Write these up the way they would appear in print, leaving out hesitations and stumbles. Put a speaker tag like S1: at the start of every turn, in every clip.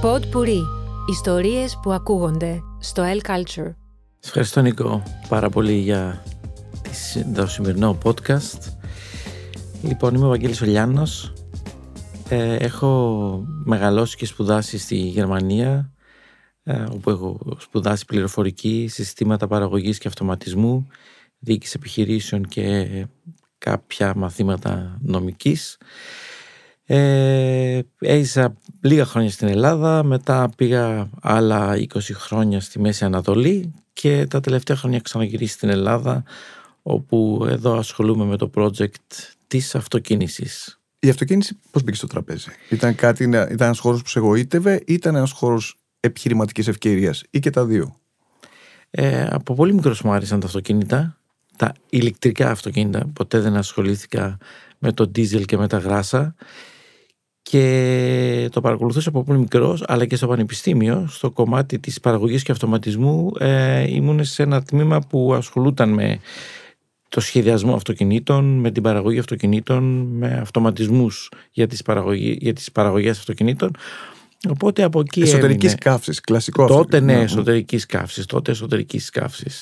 S1: Pod Pourri. Ιστορίες που ακούγονται στο El Culture.
S2: Ευχαριστώ Νίκο πάρα πολύ για το σημερινό podcast. Λοιπόν, είμαι ο Βαγγέλης Ολιάνος. Έχω μεγαλώσει και σπουδάσει στη Γερμανία, όπου έχω σπουδάσει πληροφορική, συστήματα παραγωγής και αυτοματισμού, διοίκηση επιχειρήσεων και κάποια μαθήματα νομικής. Έζησα λίγα χρόνια στην Ελλάδα, μετά πήγα άλλα 20 χρόνια στη Μέση Ανατολή και τα τελευταία χρόνια ξαναγυρίσει στην Ελλάδα, όπου εδώ ασχολούμαι με το project της αυτοκίνησης.
S3: Η αυτοκίνηση πώς μπήκε στο τραπέζι? Ήταν ένας χώρος που σε εγωίτευε ή ήταν ένας χώρος επιχειρηματικής ευκαιρίας ή και τα δύο?
S2: Από πολύ μικρός μου άρεσαν τα αυτοκίνητα, τα ηλεκτρικά αυτοκίνητα. Ποτέ δεν ασχολήθηκα με το ντίζελ και με τα γράσα και το παρακολουθούσα από πολύ μικρός, αλλά και στο πανεπιστήμιο, στο κομμάτι της παραγωγής και αυτοματισμού. Ήμουν σε ένα τμήμα που ασχολούταν με το σχεδιασμό αυτοκινήτων, με την παραγωγή αυτοκινήτων, με αυτοματισμούς για τις παραγωγές αυτοκινήτων. Οπότε από εκεί
S3: εσωτερικής καύσης, κλασικό
S2: τότε ναι, εσωτερικής καύσης.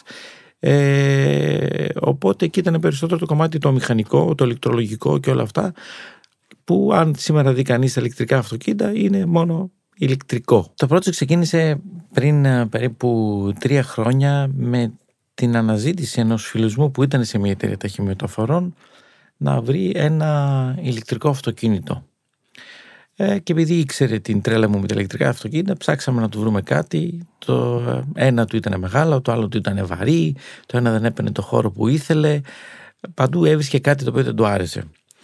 S2: Οπότε εκεί ήταν περισσότερο το κομμάτι το μηχανικό, το ηλεκτρολογικό και όλα αυτά, που αν σήμερα δει κανείς τα ηλεκτρικά αυτοκίνητα είναι μόνο ηλεκτρικό. Το project ξεκίνησε πριν περίπου 3 χρόνια με την αναζήτηση ενός φίλου μου που ήταν σε μια εταιρεία ταχυμεταφορών να βρει ένα ηλεκτρικό αυτοκίνητο. Και επειδή ήξερε την τρέλα μου με τα ηλεκτρικά αυτοκίνητα, ψάξαμε να του βρούμε κάτι. Το ένα του ήταν μεγάλο, το άλλο του ήταν βαρύ, το ένα δεν έπαιρνε το χώρο που ήθελε. Παντού έβρισκε κάτι το οποίο δεν του άρεσε.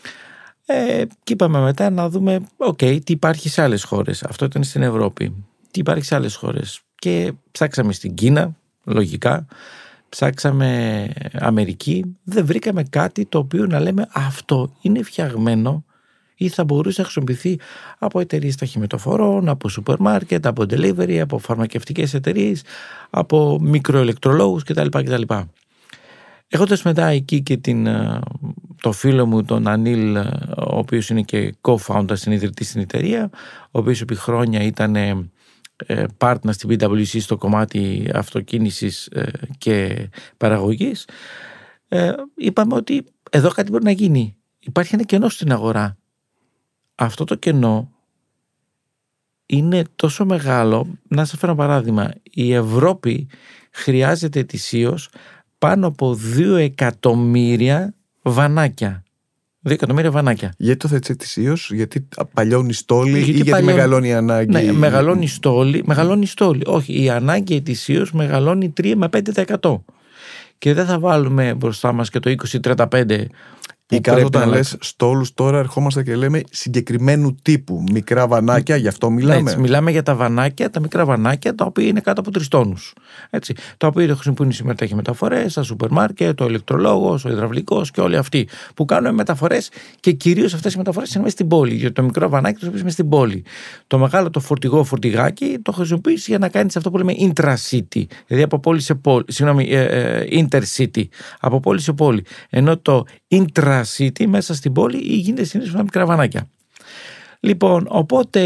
S2: Και είπαμε μετά να δούμε, τι υπάρχει σε άλλες χώρες. Αυτό ήταν στην Ευρώπη. Τι υπάρχει σε άλλες χώρες. Και ψάξαμε στην Κίνα, λογικά. Ψάξαμε Αμερική. Δεν βρήκαμε κάτι το οποίο να λέμε αυτό είναι φτιαγμένο ή θα μπορούσε να χρησιμοποιηθεί από εταιρείες ταχυμεταφορών, από σούπερ μάρκετ, από delivery, από φαρμακευτικές εταιρείες, από μικροελεκτρολόγους κτλ. Έχοντας μετά εκεί και το φίλο μου τον Ανίλ, ο οποίος είναι και co-founder, συνειδητής στην εταιρεία, ο οποίος επί χρόνια ήταν partner στην PwC στο κομμάτι αυτοκίνησης και παραγωγής, είπαμε ότι εδώ κάτι μπορεί να γίνει. Υπάρχει ένα κενό στην αγορά. Αυτό το κενό είναι τόσο μεγάλο. Να σας φέρω ένα παράδειγμα. Η Ευρώπη χρειάζεται ετησίως πάνω από 2 εκατομμύρια βανάκια. 2 εκατομμύρια βανάκια. Γιατί
S3: το θέτεις ετησίως? Γιατί παλιώνει στόλη ή γιατί μεγαλώνει η ανάγκη?
S2: Ναι, μεγαλώνει στόλη. Όχι, η ανάγκη ετησίως μεγαλώνει 3 με 5%. Και δεν θα βάλουμε μπροστά μας και το 2035.
S3: Ή κάτω όταν λες στόλους, τώρα ερχόμαστε και λέμε συγκεκριμένου τύπου μικρά βανάκια, γι' αυτό μιλάμε.
S2: Έτσι, μιλάμε για τα βανάκια, τα μικρά βανάκια, τα οποία είναι κάτω από 3 τόνους. Έτσι, τα οποία χρησιμοποιούν σήμερα ταχυμεταφορές, τα σούπερ μάρκετ, ο ηλεκτρολόγος, ο υδραυλικός και όλοι αυτοί που κάνουν μεταφορές, και κυρίως αυτές οι μεταφορές είναι μέσα στην πόλη. Γιατί το μικρό βανάκι το χρησιμοποιείς μέσα στην πόλη. Το μεγάλο, το φορτηγάκι, το χρησιμοποιείς για να κάνεις αυτό που λέμε intra-city, δηλαδή από πόλη σε πόλη, intercity, από πόλη σε πόλη. Ενώ το intra-city μέσα στην πόλη γίνεται συνήθως με μικρά βανάκια. Λοιπόν, οπότε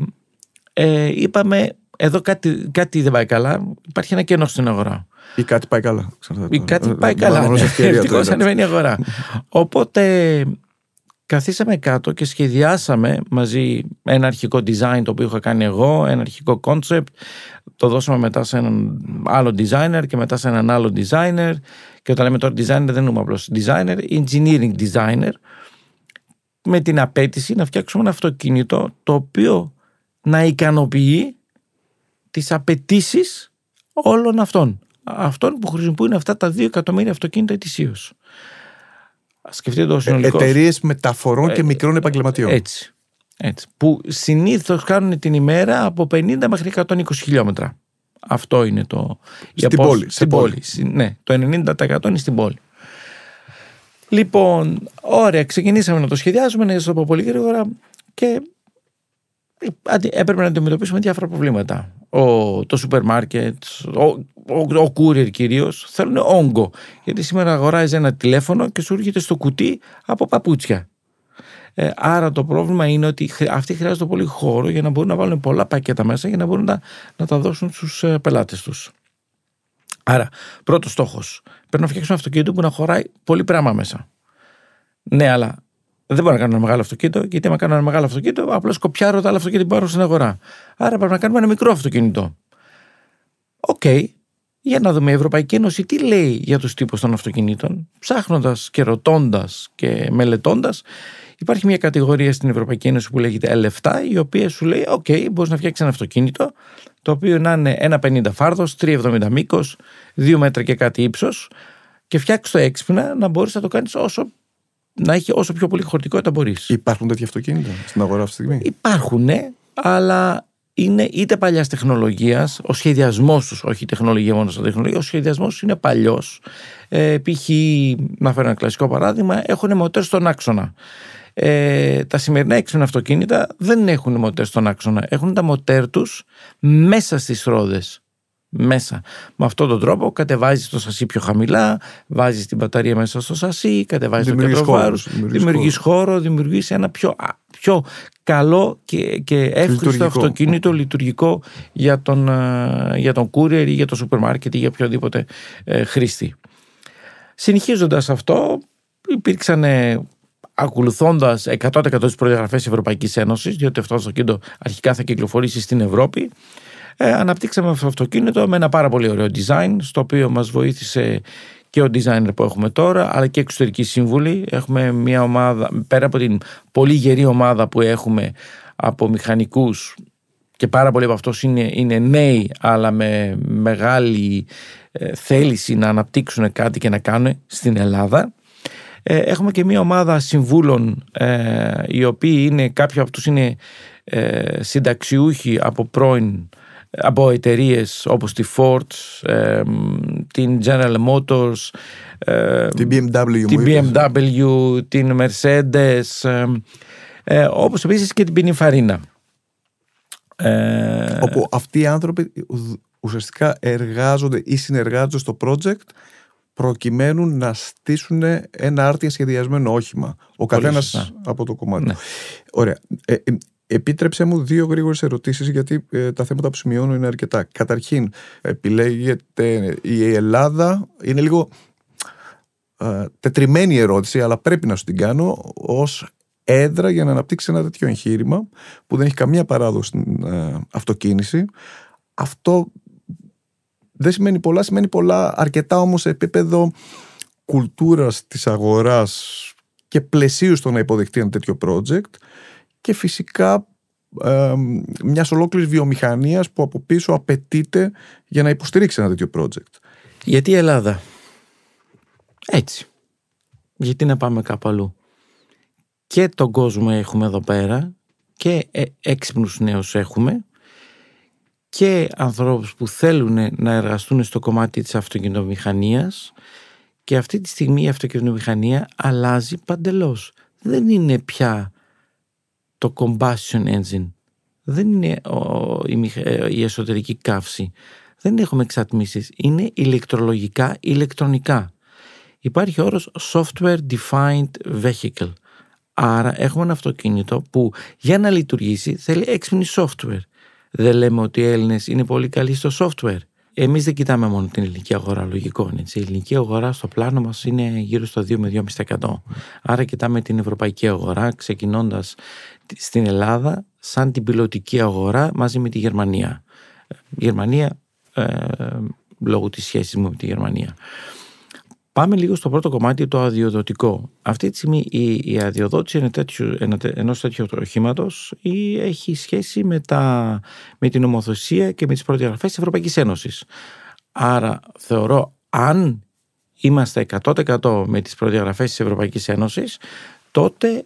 S2: είπαμε εδώ κάτι δεν πάει καλά, υπάρχει ένα κενό στην αγορά.
S3: Ή κάτι πάει καλά.
S2: Ή κάτι πάει καλά. Ευτυχώς ανεβαίνει η αγορά. Οπότε καθίσαμε κάτω και σχεδιάσαμε μαζί ένα αρχικό design το οποίο είχα κάνει εγώ, ένα αρχικό concept. Το δώσαμε μετά σε έναν άλλο designer και μετά σε έναν άλλο designer. Και όταν λέμε τώρα designer δεν εννοούμε απλώς designer, engineering designer, με την απέτηση να φτιάξουμε ένα αυτοκίνητο το οποίο να ικανοποιεί τις απαιτήσεις όλων αυτών που χρησιμοποιούν αυτά τα 2 εκατομμύρια αυτοκίνητα ετησίως. Σκεφτείτε το συνολικό.
S3: Εταιρείες μεταφορών και μικρών επαγγελματιών.
S2: Έτσι. Που συνήθως κάνουν την ημέρα από 50 μέχρι 120 χιλιόμετρα. Αυτό είναι το.
S3: Στην πόλη.
S2: Ναι, το 90% είναι στην πόλη. Λοιπόν, ωραία, ξεκινήσαμε να το σχεδιάζουμε, να το πω πολύ γρήγορα και έπρεπε να αντιμετωπίσουμε διάφορα προβλήματα. Το σούπερ μάρκετ, ο courier κυρίως θέλουν όγκο. Γιατί σήμερα αγοράζει ένα τηλέφωνο και σου έρχεται στο κουτί από παπούτσια. Άρα το πρόβλημα είναι ότι αυτοί χρειάζονται πολύ χώρο για να μπορούν να βάλουν πολλά πακέτα μέσα για να μπορούν να τα δώσουν στους πελάτες τους. Άρα, πρώτος στόχος, πρέπει να φτιάξουμε αυτοκίνητο που να χωράει πολύ πράγμα μέσα. Ναι, αλλά δεν μπορώ να κάνω ένα μεγάλο αυτοκίνητο, γιατί άμα κάνω ένα μεγάλο αυτοκίνητο, απλώς κοπιάρω τα άλλα αυτοκίνητα που υπάρχουν στην αγορά. Άρα πρέπει να κάνουμε ένα μικρό αυτοκίνητο. Οκ, για να δούμε η Ευρωπαϊκή Ένωση τι λέει για τους τύπους των αυτοκινήτων. Ψάχνοντας και ρωτώντας και μελετώντας, υπάρχει μια κατηγορία στην Ευρωπαϊκή Ένωση που λέγεται L7, η οποία σου λέει: οκ, μπορείς να φτιάξεις ένα αυτοκίνητο, το οποίο να είναι 1,50 φάρδος, 3,70 μήκος, 2 μέτρα και κάτι ύψος, και φτιάξεις το έξυπνα να μπορείς να το κάνεις να έχει όσο πιο πολύ χωρητικότητα μπορείς.
S3: Υπάρχουν τέτοια αυτοκίνητα στην αγορά αυτή τη στιγμή?
S2: Υπάρχουν, αλλά είναι είτε παλιάς τεχνολογίας, ο σχεδιασμός τους, όχι η τεχνολογία μόνο σαν τεχνολογία, ο σχεδιασμός τους είναι παλιός. Π.χ., να φέρω ένα κλασικό παράδειγμα, έχουν μοτέρ στον άξονα. Τα σημερινά έξυπνα αυτοκίνητα δεν έχουν μοτέρ στον άξονα. Έχουν τα μοτέρ τους μέσα στις ρόδες. Μέσα. Με αυτόν τον τρόπο κατεβάζεις το σασί πιο χαμηλά, βάζεις την μπαταρία μέσα στο σασί, κατεβάζεις το κέντρο βάρους, δημιουργείς χώρο, δημιουργείς ένα πιο καλό και εύχριστο αυτοκίνητο λειτουργικό για τον courier ή για το σούπερ μάρκετ ή για οποιοδήποτε χρήστη. Συνεχίζοντας αυτό, υπήρξαν, ακολουθώντας 100% τις προδιαγραφές της Ευρωπαϊκής Ένωσης, διότι αυτό το αυτοκίνητο αρχικά θα κυκλοφορήσει στην Ευρώπη, αναπτύξαμε αυτό το αυτοκίνητο με ένα πάρα πολύ ωραίο design, στο οποίο μας βοήθησε και ο designer που έχουμε τώρα, αλλά και εξωτερικοί σύμβουλοι. Έχουμε μια ομάδα, πέρα από την πολύ γερή ομάδα που έχουμε από μηχανικούς, και πάρα πολλοί από αυτούς είναι νέοι, αλλά με μεγάλη θέληση να αναπτύξουν κάτι και να κάνουν στην Ελλάδα. Έχουμε και μια ομάδα συμβούλων, οι οποίοι κάποιοι από αυτούς είναι συνταξιούχοι από εταιρείες όπως τη Ford, την General Motors,
S3: την
S2: BMW, την Mercedes, όπως επίσης και την Pininfarina.
S3: Όπου αυτοί οι άνθρωποι ουσιαστικά εργάζονται ή συνεργάζονται στο project προκειμένου να στήσουν ένα άρτια σχεδιασμένο όχημα. Ο καθένας από το κομμάτι. Ναι. Ωραία. Επίτρεψέ μου 2 γρήγορες ερωτήσεις, γιατί τα θέματα που σημειώνω είναι αρκετά. Καταρχήν, επιλέγεται η Ελλάδα, είναι λίγο τετριμένη ερώτηση, αλλά πρέπει να σου την κάνω, ως έδρα για να αναπτύξει ένα τέτοιο εγχείρημα που δεν έχει καμία παράδοση στην αυτοκίνηση. Αυτό δεν σημαίνει πολλά, σημαίνει πολλά, αρκετά όμως σε επίπεδο κουλτούρας της αγοράς και πλαισίου στο να υποδεχτεί ένα τέτοιο project, και φυσικά μιας ολόκληρης βιομηχανίας που από πίσω απαιτείται για να υποστηρίξει ένα τέτοιο project.
S2: Γιατί η Ελλάδα? Έτσι. Γιατί να πάμε κάπου αλλού? Και τον κόσμο έχουμε εδώ πέρα, και έξυπνους νέους έχουμε, και ανθρώπους που θέλουν να εργαστούν στο κομμάτι της αυτοκινητομηχανίας, και αυτή τη στιγμή η αυτοκινητομηχανία αλλάζει παντελώς. Δεν είναι πια το combustion engine, δεν είναι η εσωτερική καύση, δεν έχουμε εξατμίσεις, είναι ηλεκτρολογικά, ηλεκτρονικά. Υπάρχει ο όρος software defined vehicle. Άρα έχουμε ένα αυτοκίνητο που για να λειτουργήσει θέλει έξυπνη software. Δεν λέμε ότι οι Έλληνες είναι πολύ καλοί στο software. Εμείς δεν κοιτάμε μόνο την ελληνική αγορά, λογικό είναι. Η ελληνική αγορά στο πλάνο μας είναι γύρω στο 2 με 2,5%. Άρα κοιτάμε την ευρωπαϊκή αγορά, ξεκινώντας στην Ελλάδα σαν την πιλωτική αγορά μαζί με τη Γερμανία. Η Γερμανία, λόγω της σχέσης μου με τη Γερμανία. Πάμε λίγο στο πρώτο κομμάτι, το αδειοδοτικό. Αυτή τη στιγμή η αδειοδότηση ενός τέτοιου οχήματος έχει σχέση με την νομοθεσία και με τις προδιαγραφές της Ευρωπαϊκής Ένωσης. Άρα θεωρώ, αν είμαστε 100% με τις προδιαγραφές της Ευρωπαϊκής Ένωσης, τότε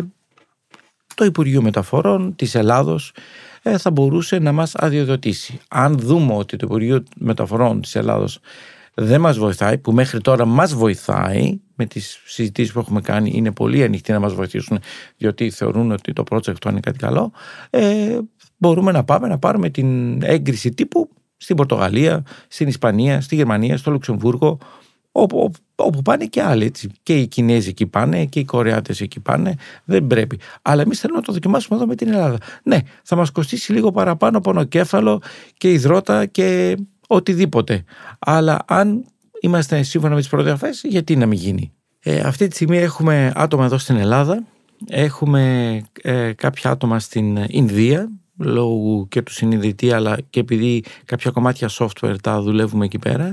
S2: το Υπουργείο Μεταφορών της Ελλάδος θα μπορούσε να μας αδειοδοτήσει. Αν δούμε ότι το Υπουργείο Μεταφορών της Ελλάδος δεν μας βοηθάει, που μέχρι τώρα μας βοηθάει με τις συζητήσεις που έχουμε κάνει, είναι πολύ ανοιχτοί να μας βοηθήσουν, διότι θεωρούν ότι το project είναι κάτι καλό, μπορούμε να πάμε να πάρουμε την έγκριση τύπου στην Πορτογαλία, στην Ισπανία, στη Γερμανία, στο Λουξεμβούργο, όπου πάνε και άλλοι, έτσι. Και οι Κινέζοι εκεί πάνε και οι Κορεάτες εκεί πάνε. Δεν πρέπει. Αλλά εμείς θέλουμε να το δοκιμάσουμε εδώ με την Ελλάδα. Ναι, θα μας κοστίσει λίγο παραπάνω πονοκέφαλο και υδρότα και οτιδήποτε. Αλλά αν είμαστε σύμφωνα με τις προδιαγραφές, γιατί να μην γίνει. Αυτή τη στιγμή έχουμε άτομα εδώ στην Ελλάδα. Έχουμε κάποια άτομα στην Ινδία, λόγω και του συνειδητή, αλλά και επειδή κάποια κομμάτια software τα δουλεύουμε εκεί πέρα.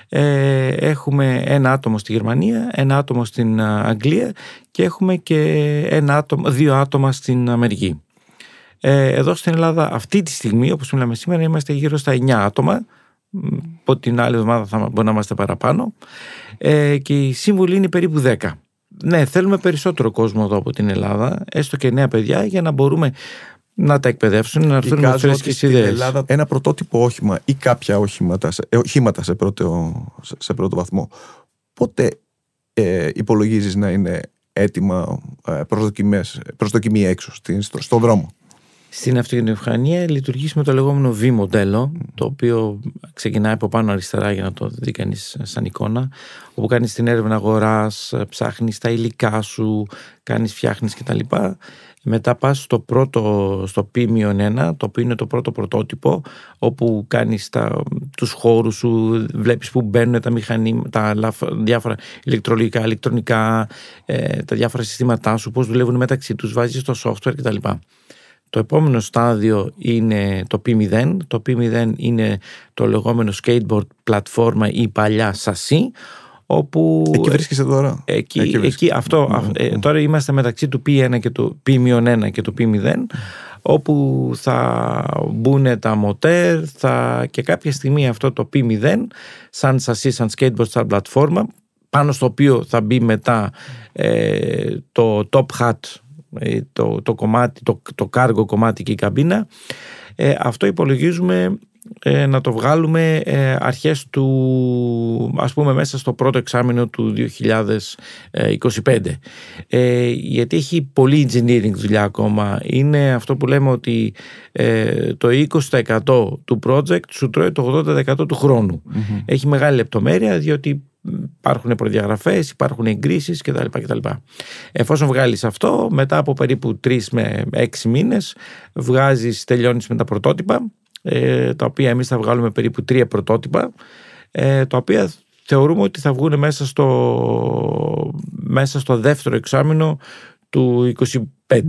S2: Έχουμε ένα άτομο στη Γερμανία, ένα άτομο στην Αγγλία και έχουμε και δύο άτομα στην Αμερική. Εδώ στην Ελλάδα αυτή τη στιγμή, όπως μιλάμε σήμερα, είμαστε γύρω στα 9 άτομα. Από την άλλη εβδομάδα θα μπορεί να είμαστε παραπάνω. Και η σύμβουλη είναι περίπου 10. Ναι, θέλουμε περισσότερο κόσμο εδώ από την Ελλάδα, έστω και νέα παιδιά, για να μπορούμε να τα εκπαιδεύσουν, να έρθουν με φρέσκες ιδέες. Στην Ελλάδα
S3: ένα πρωτότυπο όχημα ή κάποια οχήματα σε πρώτο βαθμό, πότε υπολογίζεις να είναι έτοιμα προσδοκιμή έξω στον δρόμο?
S2: Στην αυτοκινητοβιομηχανία λειτουργήσει με το λεγόμενο V μοντέλο, το οποίο ξεκινάει από πάνω αριστερά για να το δει κανείς σαν εικόνα, όπου κάνεις την έρευνα αγοράς, ψάχνεις τα υλικά σου, φτιάχνεις κτλ. Μετά πας στο P-1, το οποίο είναι το πρώτο πρωτότυπο, όπου κάνεις τους χώρους σου, βλέπεις που μπαίνουν τα μηχανήματα, τα διάφορα ηλεκτρολογικά, ηλεκτρονικά, τα διάφορα συστήματά σου, πώς δουλεύουν μεταξύ τους, βάζεις το software κτλ. Το επόμενο στάδιο είναι το P0. Το P0 είναι το λεγόμενο skateboard πλατφόρμα ή παλιά σασί, όπου...
S3: Εκεί βρίσκεσαι τώρα.
S2: Τώρα είμαστε μεταξύ του P1 και του P-1 και του P0, όπου θα μπουν τα μοτέρ και κάποια στιγμή αυτό το P0 σαν σασί, σαν skateboard, σαν πλατφόρμα, πάνω στο οποίο θα μπει μετά το top hat, το κομμάτι, το cargo κομμάτι και η καμπίνα. Αυτό υπολογίζουμε να το βγάλουμε αρχές του, ας πούμε, μέσα στο πρώτο εξάμηνο του 2025, γιατί έχει πολύ engineering δουλειά ακόμα. Είναι αυτό που λέμε ότι το 20% του project σου τρώει το 80% του χρόνου. Έχει μεγάλη λεπτομέρεια, διότι υπάρχουν προδιαγραφές, υπάρχουν εγκρίσεις κτλ. Εφόσον βγάλεις αυτό, μετά από περίπου 3 με 6 μήνες τελειώνεις με τα πρωτότυπα, τα οποία εμείς θα βγάλουμε περίπου 3 πρωτότυπα, τα οποία θεωρούμε ότι θα βγουν μέσα στο δεύτερο εξάμηνο του 2025.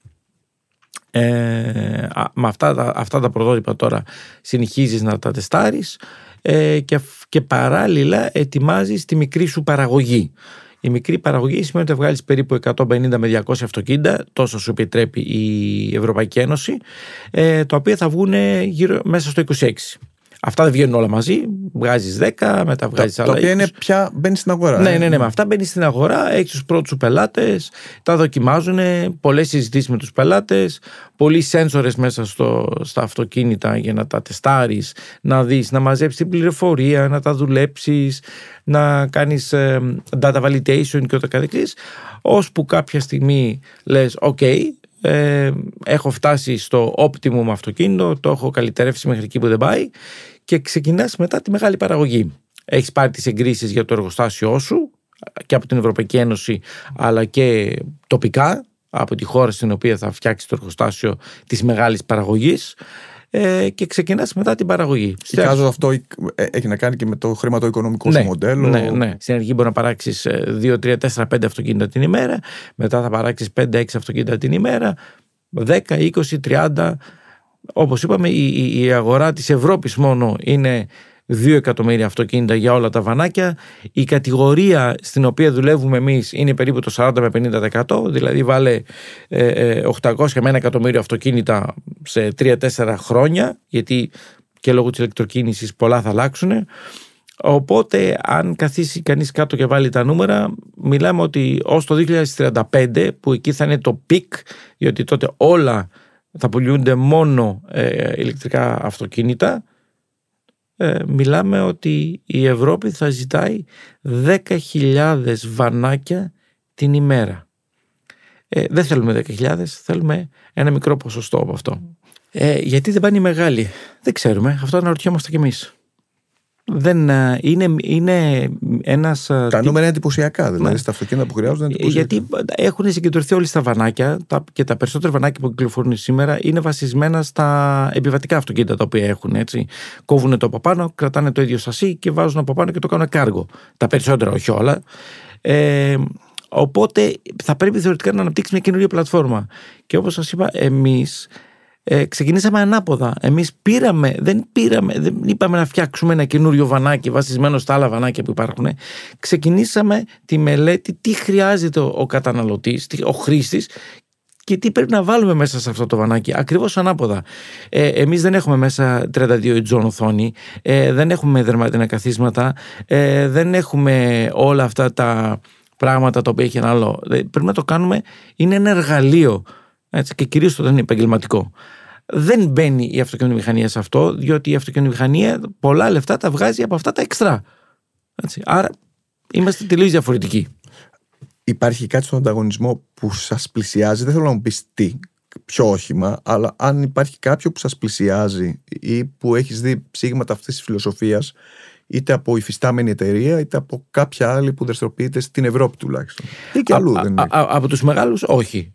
S2: Με αυτά τα πρωτότυπα τώρα συνεχίζεις να τα τεστάρεις, και παράλληλα ετοιμάζεις τη μικρή σου παραγωγή. Η μικρή παραγωγή σημαίνει ότι βγάλεις περίπου 150 με 200 αυτοκίνητα, τόσο σου επιτρέπει η Ευρωπαϊκή Ένωση, τα οποία θα βγουν μέσα στο 26. Αυτά δεν βγαίνουν όλα μαζί, βγάζεις 10, μετά βγάζεις άλλα 20.
S3: Τα οποία είναι πια μπαίνει στην αγορά.
S2: Ναι, με αυτά μπαίνει στην αγορά, έχεις τους πρώτους σου πελάτες, τα δοκιμάζουν, πολλές συζητήσεις με τους πελάτες, πολλοί σένσορες μέσα στα αυτοκίνητα για να τα τεστάρεις, να δεις, να μαζέψεις την πληροφορία, να τα δουλέψεις, να κάνεις data validation και ούτω καθεξής, ώσπου κάποια στιγμή λες ok, έχω φτάσει στο optimum αυτοκίνητο, το έχω καλυτερεύσει μέχρι εκεί που δεν πάει, και ξεκινάς μετά τη μεγάλη παραγωγή. Έχεις πάρει τις εγκρίσεις για το εργοστάσιό σου και από την Ευρωπαϊκή Ένωση, αλλά και τοπικά από τη χώρα στην οποία θα φτιάξεις το εργοστάσιο της μεγάλης παραγωγής, και ξεκινάς μετά την παραγωγή.
S3: Εικάζω αυτό έχει να κάνει και με το χρηματοοικονομικό σου μοντέλο.
S2: Ναι. Στην αρχή μπορεί να παράξεις 2, 3, 4, 5 αυτοκίνητα την ημέρα, μετά θα παράξεις 5, 6 αυτοκίνητα την ημέρα, 10, 20, 30. Όπως είπαμε, η αγορά της Ευρώπης μόνο είναι 2 εκατομμύρια αυτοκίνητα για όλα τα βανάκια. Η κατηγορία στην οποία δουλεύουμε εμείς είναι περίπου το 40 με 50%, δηλαδή βάλε 800 με 1 εκατομμύριο αυτοκίνητα σε 3-4 χρόνια, γιατί και λόγω της ηλεκτροκίνησης πολλά θα αλλάξουν. Οπότε αν καθίσει κανείς κάτω και βάλει τα νούμερα, μιλάμε ότι ως το 2035, που εκεί θα είναι το peak, διότι τότε όλα θα πουλούνται μόνο ηλεκτρικά αυτοκίνητα, μιλάμε ότι η Ευρώπη θα ζητάει 10.000 βανάκια την ημέρα. Δεν θέλουμε 10.000, θέλουμε ένα μικρό ποσοστό από αυτό. Γιατί δεν πάνε οι μεγάλοι? Δεν ξέρουμε, αυτό αναρωτιόμαστε κι εμείς. Δεν είναι ένας.
S3: Τα νούμερα είναι εντυπωσιακά, δηλαδή στα αυτοκίνητα που χρειάζονται είναι εντυπωσιακά.
S2: Γιατί έχουν συγκεντρωθεί όλοι στα βανάκια και τα περισσότερα βανάκια που κυκλοφορούν σήμερα είναι βασισμένα στα επιβατικά αυτοκίνητα τα οποία έχουν. Έτσι. Κόβουν το από πάνω, κρατάνε το ίδιο σασί και βάζουν από πάνω και το κάνουν κάργο. Τα περισσότερα, όχι όλα. Οπότε θα πρέπει θεωρητικά να αναπτύξει μια καινούργια πλατφόρμα. Και όπως σας είπα, εμείς ξεκινήσαμε ανάποδα. Εμείς δεν είπαμε να φτιάξουμε ένα καινούριο βανάκι βασισμένο στα άλλα βανάκια που υπάρχουν. Ξεκινήσαμε τη μελέτη τι χρειάζεται ο καταναλωτής, ο χρήστης και τι πρέπει να βάλουμε μέσα σε αυτό το βανάκι. Ακριβώς ανάποδα. Εμείς δεν έχουμε μέσα 32 inch οθόνη, δεν έχουμε δερματινά καθίσματα, δεν έχουμε όλα αυτά τα πράγματα τα οποία έχει ένα άλλο. Πρέπει να το κάνουμε, είναι ένα εργαλείο. Έτσι, και κυρίως όταν είναι επαγγελματικό. Δεν μπαίνει η αυτοκινητομηχανία σε αυτό, διότι η αυτοκινητομηχανία πολλά λεφτά τα βγάζει από αυτά τα εξτρά. Έτσι, άρα είμαστε τελείως διαφορετικοί.
S3: Υπάρχει κάτι στον ανταγωνισμό που σας πλησιάζει, δεν θέλω να μου πεις τι, ποιο όχημα, αλλά αν υπάρχει κάποιο που σας πλησιάζει ή που έχεις δει ψήγματα αυτής της φιλοσοφίας, είτε από υφιστάμενη εταιρεία, είτε από κάποια άλλη που δραστηριοποιείται στην Ευρώπη τουλάχιστον. Ή και αλλού δεν είναι.
S2: Από τους μεγάλους, όχι.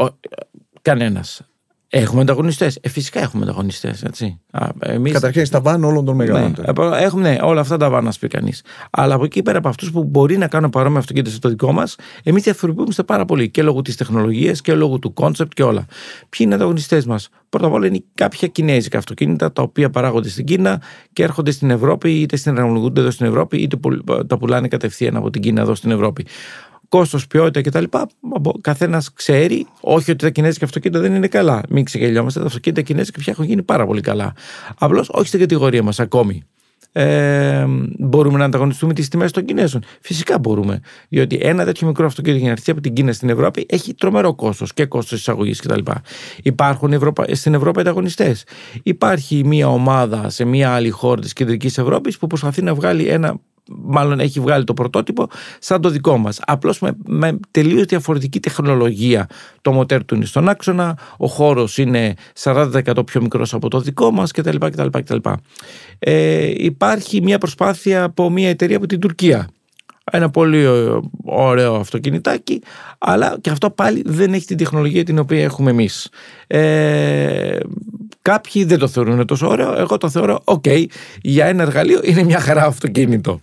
S2: Κανένας. Έχουμε ανταγωνιστές. Φυσικά έχουμε ανταγωνιστές.
S3: Καταρχήν στα βαν όλων των μεγάλων.
S2: Έχουμε όλα αυτά τα βαν, να πει κανείς. Αλλά από εκεί πέρα από αυτούς που μπορεί να κάνουν παρόμοια αυτοκίνητα στο δικό μας, εμείς διαφοροποιούμαστε πάρα πολύ και λόγω της τεχνολογίας και λόγω του κόνσεπτ και όλα. Ποιοι είναι οι ανταγωνιστές μας? Πρώτα απ' όλα είναι κάποια κινέζικα αυτοκίνητα τα οποία παράγονται στην Κίνα και έρχονται στην Ευρώπη, είτε συνεργολογούνται εδώ στην Ευρώπη, είτε τα πουλάνε κατευθείαν από την Κίνα εδώ στην Ευρώπη. Κόστος, ποιότητα κτλ. Καθένας ξέρει, όχι ότι τα κινέζικα αυτοκίνητα δεν είναι καλά. Μην ξεγελιόμαστε, τα αυτοκίνητα κινέζικα πια έχουν γίνει πάρα πολύ καλά. Απλώς όχι στην κατηγορία μας ακόμη. Μπορούμε να ανταγωνιστούμε τις τιμές των Κινέζων? Φυσικά μπορούμε. Διότι ένα τέτοιο μικρό αυτοκίνητο για να έρθει από την Κίνα στην Ευρώπη έχει τρομερό κόστος και κόστος εισαγωγής κτλ. Υπάρχουν στην Ευρώπη ανταγωνιστές. Υπάρχει μια ομάδα σε μια άλλη χώρα της κεντρικής Ευρώπης που προσπαθεί να βγάλει μάλλον έχει βγάλει το πρωτότυπο σαν το δικό μας. Απλώς με τελείως διαφορετική τεχνολογία. Το μοτέρ του είναι στον άξονα, ο χώρος είναι 40% πιο μικρός από το δικό μας κτλ. Υπάρχει μια προσπάθεια από μια εταιρεία από την Τουρκία. Ένα πολύ ωραίο αυτοκινητάκι, αλλά και αυτό πάλι δεν έχει την τεχνολογία την οποία έχουμε εμείς. Κάποιοι δεν το θεωρούν τόσο ωραίο, εγώ το θεωρώ για ένα εργαλείο είναι μια χαρά αυτοκίνητο.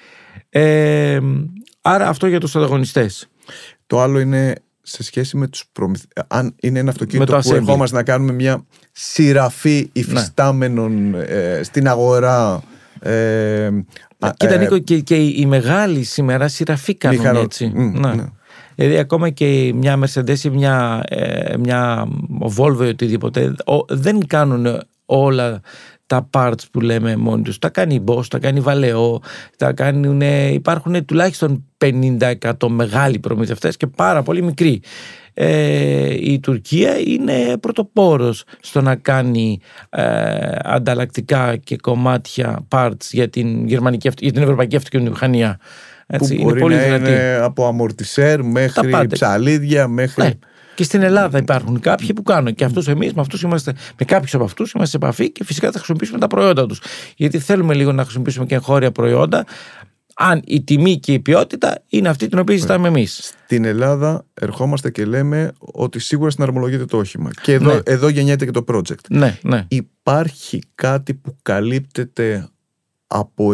S2: Άρα αυτό για τους ανταγωνιστές.
S3: Το άλλο είναι σε σχέση με τους αν είναι ένα αυτοκίνητο που ερχόμαστε να κάνουμε μια σειραφή υφιστάμενων στην αγορά.
S2: Κοίτα Νίκο, και οι μεγάλοι σήμερα σειραφή κάνουν έτσι. Δηλαδή ακόμα και μια Mercedes ή μια Volvo ή οτιδήποτε δεν κάνουν όλα τα parts που λέμε μόνοι τους. Τα κάνει η Bosch, τα κάνει η Valeo, υπάρχουν τουλάχιστον 50% μεγάλοι προμηθευτές και πάρα πολύ μικροί. Η Τουρκία είναι πρωτοπόρος στο να κάνει ανταλλακτικά και κομμάτια parts για την ευρωπαϊκή αυτοκινητομηχανία.
S3: Που μπορεί πολύ να είναι από αμορτισέρ μέχρι ψαλίδια μέχρι...
S2: Ναι. Και στην Ελλάδα υπάρχουν κάποιοι που κάνουν. Και αυτούς εμείς με κάποιους από αυτούς είμαστε σε επαφή και φυσικά θα χρησιμοποιήσουμε τα προϊόντα τους. Γιατί θέλουμε λίγο να χρησιμοποιήσουμε και εγχώρια προϊόντα, αν η τιμή και η ποιότητα είναι αυτή την οποία ζητάμε εμείς.
S3: Στην Ελλάδα ερχόμαστε και λέμε ότι σίγουρα συναρμολογείται το όχημα. Και εδώ γεννιέται και το project.
S2: Ναι.
S3: Υπάρχει κάτι που καλύπτεται από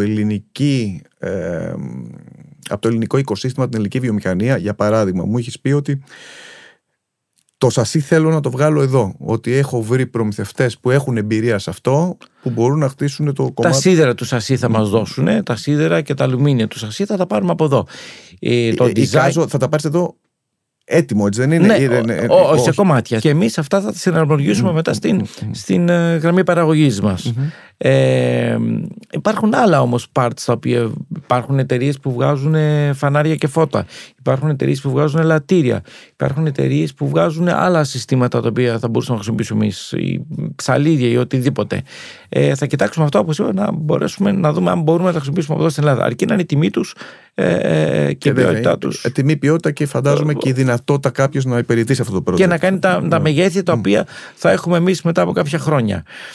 S3: από το ελληνικό οικοσύστημα, την ελληνική βιομηχανία? Για παράδειγμα, μου έχεις πει ότι το σασί θέλω να το βγάλω εδώ. Ότι έχω βρει προμηθευτές που έχουν εμπειρία σε αυτό, που μπορούν να χτίσουν το κομμάτι.
S2: Τα σίδερα του σασί θα μας δώσουν, τα σίδερα και τα αλουμίνια του σασί θα τα πάρουμε από εδώ.
S3: Θα τα πάρεις εδώ έτοιμο, έτσι δεν είναι?
S2: Ναι, σε κομμάτια. Και εμείς αυτά θα τα συναρμολογήσουμε μετά στην γραμμή παραγωγής μας. Υπάρχουν άλλα όμως parts τα οποία υπάρχουν εταιρείες που βγάζουν φανάρια και φώτα. Υπάρχουν εταιρείες που βγάζουν λατήρια. Υπάρχουν εταιρείες που βγάζουν άλλα συστήματα τα οποία θα μπορούσαμε να χρησιμοποιήσουμε εμείς, ή ψαλίδια ή οτιδήποτε. Θα κοιτάξουμε αυτό, όπως είπα, να μπορέσουμε να δούμε αν μπορούμε να τα χρησιμοποιήσουμε από εδώ στην Ελλάδα. Αρκεί να είναι η τιμή τους και η ποιότητά τους.
S3: Τιμή, ποιότητα και φαντάζομαι και η δυνατότητα κάποιος να υπηρετήσει αυτό το project.
S2: Και να κάνει τα μεγέθη τα οποία θα έχουμε εμείς μετά από κάποια χρόνια.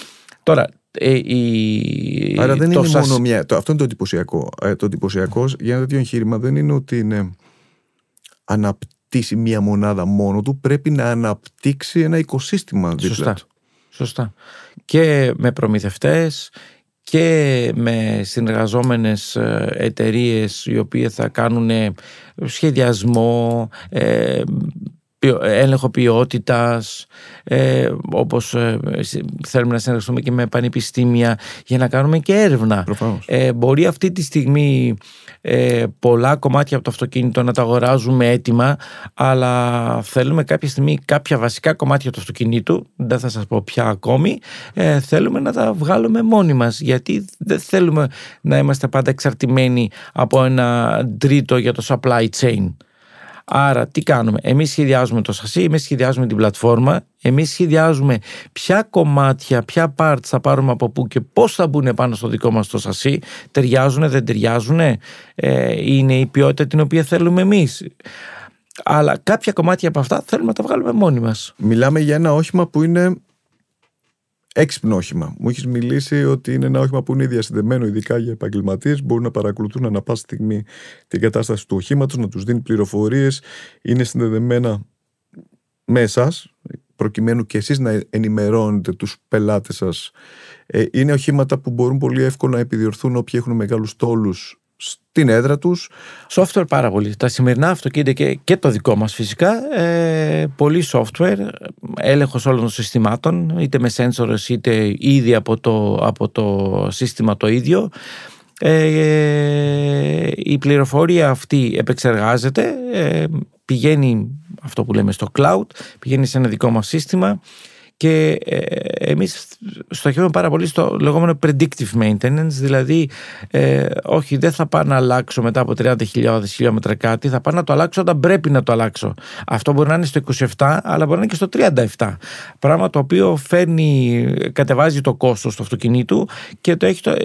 S2: Τώρα,
S3: άρα δεν είναι μόνο μια. Αυτό είναι το εντυπωσιακό. Το εντυπωσιακό για ένα τέτοιο εγχείρημα δεν είναι ότι είναι αναπτύσσει μια μονάδα μόνο του, πρέπει να αναπτύξει ένα οικοσύστημα δίπλα του.
S2: Σωστά. Και με προμηθευτές και με συνεργαζόμενες εταιρείες οι οποίες θα κάνουν σχεδιασμό, έλεγχο ποιότητας, όπως θέλουμε να συνεργαστούμε και με πανεπιστήμια για να κάνουμε και έρευνα. Μπορεί αυτή τη στιγμή πολλά κομμάτια από το αυτοκίνητο να τα αγοράζουμε έτοιμα, αλλά θέλουμε κάποια στιγμή κάποια βασικά κομμάτια του αυτοκινήτου, δεν θα σας πω πια ακόμη, θέλουμε να τα βγάλουμε μόνοι μας, γιατί δεν θέλουμε να είμαστε πάντα εξαρτημένοι από ένα τρίτο για το supply chain. Άρα τι κάνουμε? Εμείς σχεδιάζουμε το σασί, εμείς σχεδιάζουμε την πλατφόρμα, εμείς σχεδιάζουμε ποια κομμάτια, ποια parts θα πάρουμε από πού και πώς θα μπουν πάνω στο δικό μας το σασί. Ταιριάζουνε, δεν ταιριάζουνε, είναι η ποιότητα την οποία θέλουμε εμείς. Αλλά κάποια κομμάτια από αυτά θέλουμε να τα βγάλουμε μόνοι μας.
S3: Μιλάμε για ένα όχημα που είναι έξυπνο όχημα. Μου έχεις μιλήσει ότι είναι ένα όχημα που είναι διασυνδεμένο, ειδικά για επαγγελματίες. Μπορούν να παρακολουθούν ανά πάσα στιγμή την κατάσταση του οχήματος, να τους δίνει πληροφορίες. Είναι συνδεδεμένα με εσάς, προκειμένου και εσείς να ενημερώνετε τους πελάτες σας. Είναι οχήματα που μπορούν πολύ εύκολα να επιδιορθούν όποιοι έχουν μεγάλους τόλους στην έδρα τους.
S2: Software πάρα πολύ. Τα σημερινά αυτοκίνητα και το δικό μας φυσικά, πολύ software, έλεγχος όλων των συστημάτων, είτε με sensors είτε ήδη από το σύστημα το ίδιο. Η πληροφορία αυτή επεξεργάζεται, πηγαίνει αυτό που λέμε στο cloud, πηγαίνει σε ένα δικό μας σύστημα. Και εμείς στοχεύουμε πάρα πολύ στο λεγόμενο predictive maintenance, δηλαδή όχι, δεν θα πάω να αλλάξω μετά από 30.000 χιλιόμετρα κάτι, θα πάω να το αλλάξω όταν πρέπει να το αλλάξω. Αυτό μπορεί να είναι στο 27, αλλά μπορεί να είναι και στο 37. Πράγμα το οποίο κατεβάζει το κόστος του αυτοκινήτου και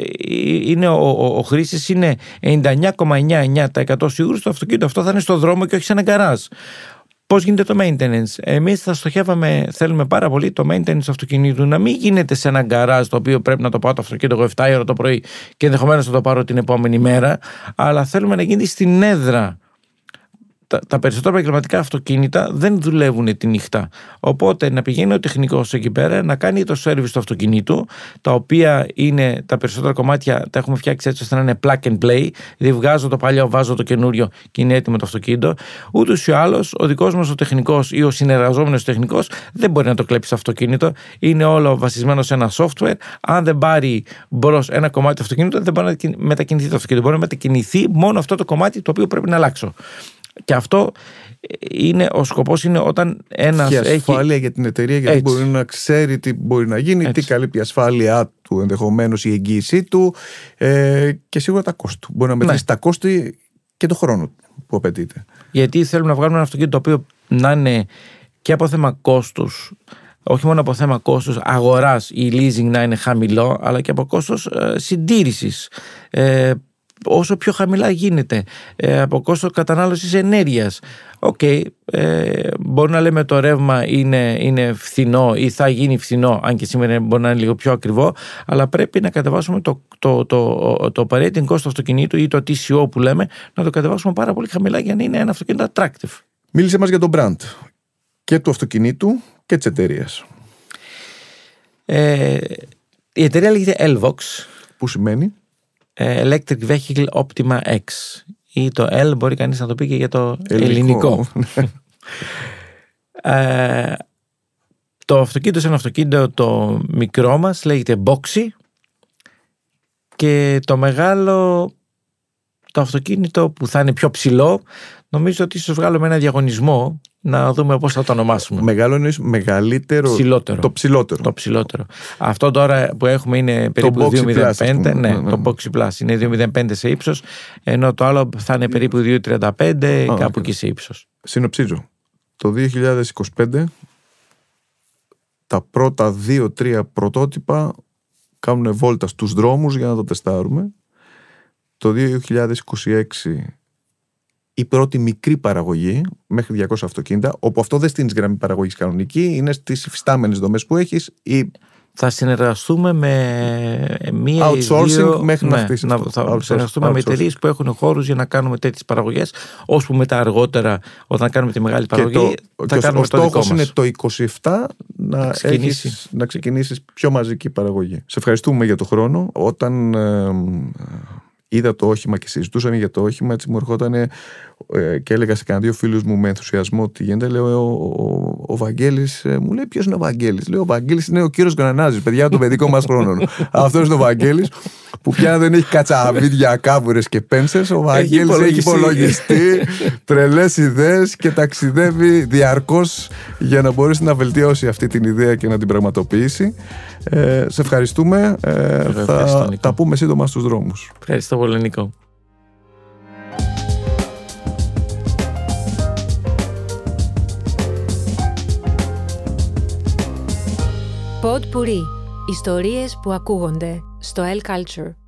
S2: ο χρήστης είναι 99,99% σίγουρος ότι το αυτοκίνητο αυτό θα είναι στο δρόμο και όχι σε ένα γκαράζ. Πώς γίνεται το maintenance? Εμείς θέλουμε πάρα πολύ το maintenance του αυτοκινήτου να μην γίνεται σε ένα γκαράζ το οποίο πρέπει να το πάω το αυτοκίνητο εγώ 7 ώρα το πρωί και ενδεχομένως θα το πάρω την επόμενη μέρα, αλλά θέλουμε να γίνει στην έδρα. Τα περισσότερα επαγγελματικά αυτοκίνητα δεν δουλεύουν τη νύχτα. Οπότε να πηγαίνει ο τεχνικός εκεί πέρα να κάνει το service του αυτοκινήτου, τα οποία είναι τα περισσότερα κομμάτια, τα έχουμε φτιάξει έτσι ώστε να είναι plug and play. Δηλαδή βγάζω το παλιό, βάζω το καινούριο και είναι έτοιμο το αυτοκίνητο. Ούτως ή άλλως, ο δικός μας ο τεχνικός ή ο συνεργαζόμενος τεχνικός δεν μπορεί να το κλέψει το αυτοκίνητο. Είναι όλο βασισμένο σε ένα software. Αν δεν πάρει μπρος ένα κομμάτι του αυτοκίνητου, δεν μπορεί να μετακινηθεί το αυτοκίνητο. Μπορεί να μετακινηθεί μόνο αυτό το κομμάτι το οποίο πρέπει να αλλάξω. Και αυτό ο σκοπός είναι όταν ένας
S3: έχει ασφάλεια για την εταιρεία, γιατί έτσι μπορεί να ξέρει τι μπορεί να γίνει, έτσι, τι καλύπτει η ασφάλειά του, ενδεχομένως η εγγύησή του, και σίγουρα τα κόστη του. Μπορεί να μετρήσει τα κόστη και το χρόνο που απαιτείται.
S2: Γιατί θέλουμε να βγάλουμε ένα αυτοκίνητο το οποίο να είναι και από θέμα κόστους, όχι μόνο από θέμα κόστους αγοράς ή leasing να είναι χαμηλό, αλλά και από κόστος συντήρησης. Όσο πιο χαμηλά γίνεται, από κόστος κατανάλωσης ενέργειας. Μπορεί να λέμε το ρεύμα είναι φθηνό ή θα γίνει φθηνό, αν και σήμερα μπορεί να είναι λίγο πιο ακριβό, αλλά πρέπει να κατεβάσουμε το operating cost του αυτοκινήτου ή το TCO που λέμε, να το κατεβάσουμε πάρα πολύ χαμηλά για να είναι ένα αυτοκίνητο attractive.
S3: Μίλησε μας για το brand και του αυτοκινήτου και της εταιρείας.
S2: Η εταιρεία λέγεται Elvox.
S3: Που σημαίνει
S2: Electric Vehicle Optima X, ή το L μπορεί κανείς να το πει και για το ελληνικό. Το αυτοκίνητο είναι ένα αυτοκίνητο το μικρό μας, λέγεται Boxy, και το μεγάλο, το αυτοκίνητο που θα είναι πιο ψηλό, νομίζω ότι ίσως βγάλουμε ένα διαγωνισμό να δούμε πώς θα το ονομάσουμε.
S3: Μεγάλο είναι μεγαλύτερο.
S2: Ψηλότερο.
S3: Το ψηλότερο.
S2: Αυτό τώρα που έχουμε είναι περίπου 2,05. Ναι, το Boxy Plus είναι 2,05 σε ύψος, ενώ το άλλο θα είναι περίπου 2,35, κάπου εκεί σε ύψος.
S3: Συνοψίζω. Το 2025 τα πρώτα 2-3 πρωτότυπα κάνουν βόλτα στους δρόμους για να το τεστάρουμε. Το 2026 η πρώτη μικρή παραγωγή μέχρι 200 αυτοκίνητα, όπου αυτό δεν στείνεις γραμμή παραγωγής κανονική, είναι στις υφιστάμενες δομές που έχεις ή
S2: Θα συνεργαστούμε με μία
S3: outsourcing
S2: ή δύο,
S3: μέχρι να χτίσει.
S2: Θα συνεργαστούμε με εταιρείες που έχουν χώρους για να κάνουμε τέτοιες παραγωγές, ώσπου μετά αργότερα, όταν κάνουμε τη μεγάλη παραγωγή, θα κάνουμε το δικό μας.
S3: Ο στόχος είναι το 27 να ξεκινήσεις πιο μαζική παραγωγή. Σε ευχαριστούμε για το χρόνο. Όταν είδα το όχημα και συζητούσαμε για το όχημα, έτσι μου ερχόταν και έλεγα σε κανένα δύο φίλους μου με ενθουσιασμό τι γίνεται. Λέω, ο Βαγγέλης, μου λέει, ποιος είναι ο Βαγγέλης? Λέω, ο Βαγγέλης είναι ο κύριος Γκρανάζης, παιδιά του παιδικό μας χρόνου. Αυτός είναι ο Βαγγέλης που πια δεν έχει κατσαβίδια, κάβουρες και πένσες. Ο Βαγγέλης έχει υπολογιστή, τρελές ιδέες και ταξιδεύει διαρκώς για να μπορέσει να βελτιώσει αυτή την ιδέα και να την πραγματοποιήσει. Σε ευχαριστούμε. Θα τα πούμε σύντομα στους δρόμους.
S2: Ευχαριστώ πολύ, Νίκο.
S1: Pod Pourri. Ιστορίες που ακούγονται στο El Culture.